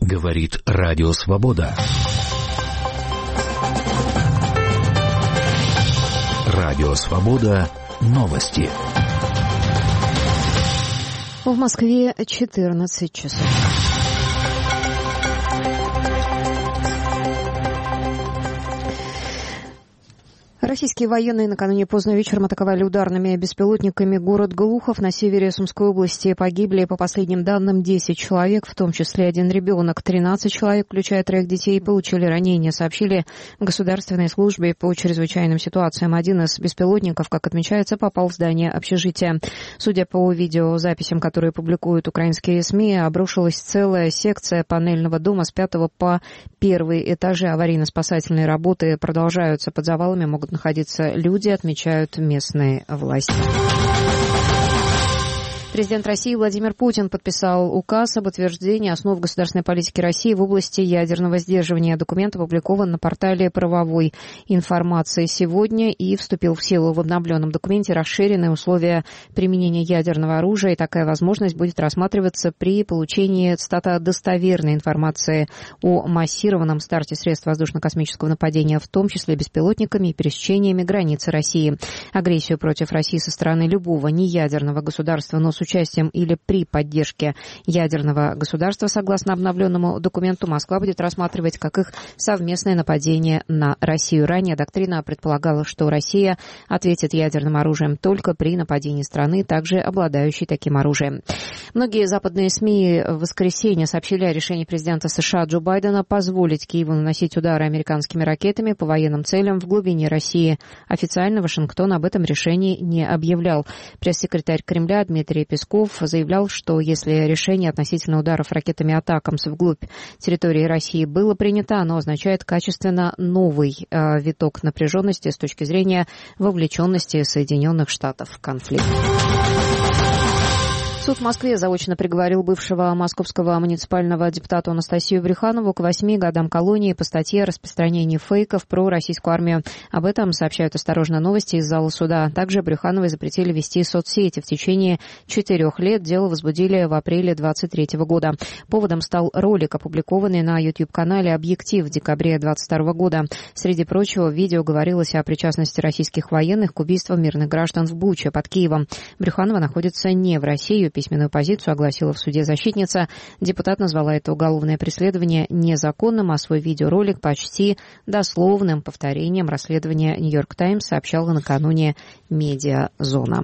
Говорит Радио Свобода. Радио Свобода. Новости. В Москве 14 часов. Российские военные накануне поздно вечером атаковали ударными беспилотниками город Глухов на севере Сумской области. Погибли, по последним данным, 10 человек, в том числе один ребенок. 13 человек, включая 3 детей, получили ранения, сообщили в Государственной службе по чрезвычайным ситуациям. Один из беспилотников, как отмечается, попал в здание общежития. Судя по видеозаписям, которые публикуют украинские СМИ, обрушилась целая секция панельного дома с 5 по 1 этажи. Аварийно-спасательные работы продолжаются. Под завалами могут находиться люди, отмечают местные власти. Президент России Владимир Путин подписал указ об утверждении основ государственной политики России в области ядерного сдерживания. Документ опубликован на портале правовой информации сегодня и вступил в силу. В обновленном документе расширены условия применения ядерного оружия, и такая возможность будет рассматриваться при получении, цитата, достоверной информации о массированном старте средств воздушно-космического нападения, в том числе беспилотниками и пересечениями границы России. Агрессию против России со стороны любого неядерного государства, но с участием или при поддержке ядерного государства, согласно обновленному документу, Москва будет рассматривать как их совместное нападение на Россию. Ранее доктрина предполагала, что Россия ответит ядерным оружием только при нападении страны, также обладающей таким оружием. Многие западные СМИ в воскресенье сообщили о решении президента США Джо Байдена позволить Киеву наносить удары американскими ракетами по военным целям в глубине России. Официально Вашингтон об этом решении не объявлял. Пресс-секретарь Кремля Дмитрий Песков заявлял, что если решение относительно ударов ракетами «Атакамс» вглубь территории России было принято, оно означает качественно новый виток напряженности с точки зрения вовлеченности Соединенных Штатов в конфликт. Суд в Москве заочно приговорил бывшего московского муниципального депутата Анастасию Брюханову к 8 годам колонии по статье о распространении фейков про российскую армию. Об этом сообщают «Осторожно, новости» из зала суда. Также Брюхановой запретили вести соцсети в течение 4 лет. Дело возбудили в апреле 2023 года. Поводом стал ролик, опубликованный на YouTube-канале «Объектив» в декабре 2022 года. Среди прочего, в видео говорилось о причастности российских военных к убийствам мирных граждан в Буче под Киевом. Брюханова находится не в России. Письменную позицию огласила в суде защитница. Депутат назвала это уголовное преследование незаконным, а свой видеоролик почти дословным повторением расследования «Нью-Йорк Таймс» сообщала накануне «Медиазона».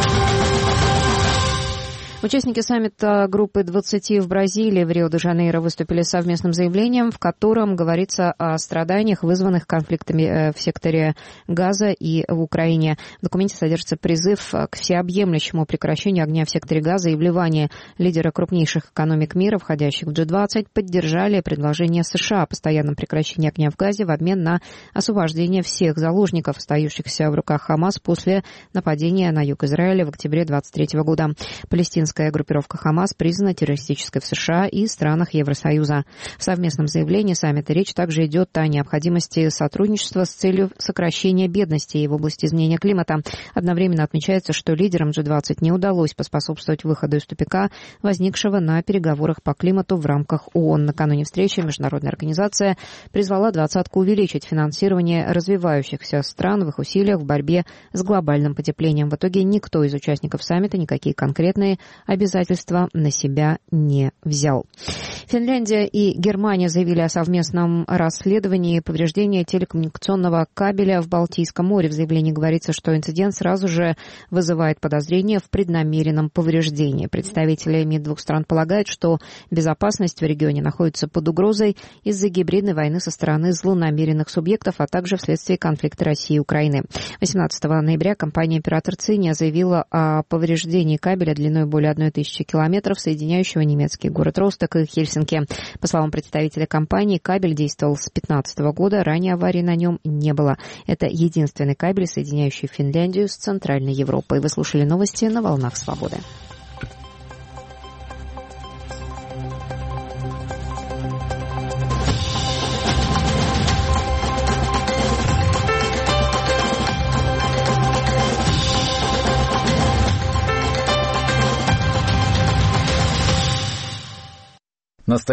Участники саммита группы 20 в Бразилии в Рио-де-Жанейро выступили с совместным заявлением, в котором говорится о страданиях, вызванных конфликтами в секторе Газа и в Украине. В документе содержится призыв к всеобъемлющему прекращению огня в секторе Газа и вливания. Лидеры крупнейших экономик мира, входящих в G20, поддержали предложение США о постоянном прекращении огня в Газе в обмен на освобождение всех заложников, остающихся в руках Хамас после нападения на юг Израиля в октябре 2023 года. Палестинская группировка «Хамас» признана террористической в США и странах Евросоюза. В совместном заявлении саммита речь также идет о необходимости сотрудничества с целью сокращения бедности в области изменения климата. Одновременно отмечается, что лидерам G20 не удалось поспособствовать выходу из тупика, возникшего на переговорах по климату в рамках ООН. Накануне встречи международная организация призвала двадцатку увеличить финансирование развивающихся стран в их усилиях в борьбе с глобальным потеплением. В итоге никто из участников саммита никакие конкретные обязательства на себя не взял. Финляндия и Германия заявили о совместном расследовании повреждения телекоммуникационного кабеля в Балтийском море. В заявлении говорится, что инцидент сразу же вызывает подозрения в преднамеренном повреждении. Представители МИД двух стран полагают, что безопасность в регионе находится под угрозой из-за гибридной войны со стороны злонамеренных субъектов, а также вследствие конфликта России и Украины. 18 ноября компания-оператор Циния заявила о повреждении кабеля длиной более 1000 километров, соединяющего немецкий город Росток и Хельсинки. По словам представителя компании, кабель действовал с 2015 года, ранее аварии на нем не было. Это единственный кабель, соединяющий Финляндию с Центральной Европой. Вы слушали новости на «Волнах Свободы».